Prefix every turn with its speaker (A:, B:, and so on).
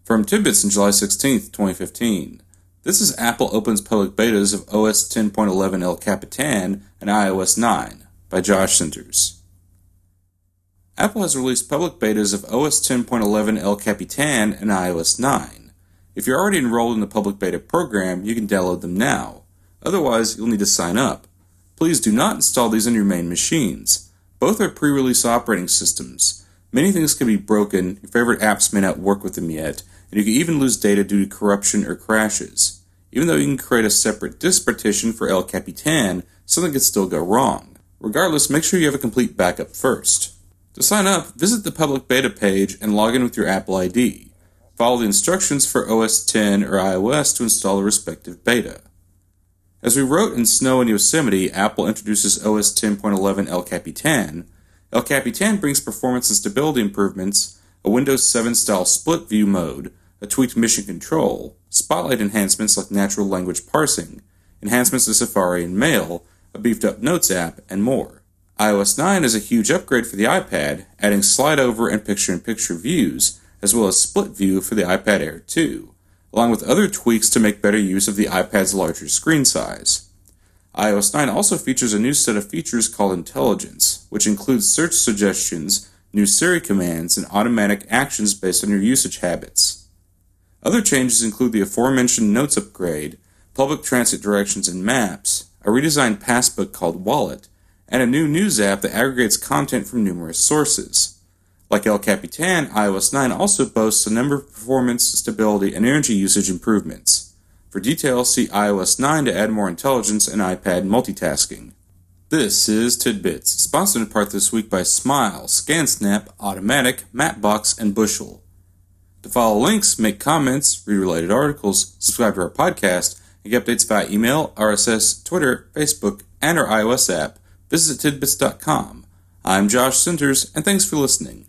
A: From Tidbits on July 16th, 2015. This is Apple opens public betas of OS 10.11 El Capitan and iOS 9 by Josh Sinters. Apple has released public betas of OS 10.11 El Capitan and iOS 9. If you're already enrolled in the public beta program, you can download them now. Otherwise, you'll need to sign up. Please do not install these on your main machines. Both are pre-release operating systems. Many things can be broken, your favorite apps may not work with them yet, and you can even lose data due to corruption or crashes. Even though you can create a separate disk partition for El Capitan, something can still go wrong. Regardless, make sure you have a complete backup first. To sign up, visit the public beta page and log in with your Apple ID. Follow the instructions for OS 10 or iOS to install the respective beta. As we wrote in Snow and Yosemite, Apple introduces OS 10.11 El Capitan. El Capitan brings performance and stability improvements, a Windows 7-style split view mode, a tweaked mission control, Spotlight enhancements like natural language parsing, enhancements to Safari and Mail, a beefed-up Notes app, and more. iOS 9 is a huge upgrade for the iPad, adding slide-over and picture-in-picture views, as well as split view for the iPad Air 2, along with other tweaks to make better use of the iPad's larger screen size. iOS 9 also features a new set of features called Intelligence, which includes search suggestions, new Siri commands, and automatic actions based on your usage habits. Other changes include the aforementioned Notes upgrade, public transit directions and maps, a redesigned passbook called Wallet, and a new news app that aggregates content from numerous sources. Like El Capitan, iOS 9 also boasts a number of performance, stability, and energy usage improvements. For details, see iOS 9 to add more intelligence and iPad multitasking. This is Tidbits, sponsored in part this week by Smile, ScanSnap, Automatic, Mapbox, and Bushel. To follow links, make comments, read related articles, subscribe to our podcast, and get updates via email, RSS, Twitter, Facebook, and our iOS app, visit tidbits.com. I'm Josh Sinters, and thanks for listening.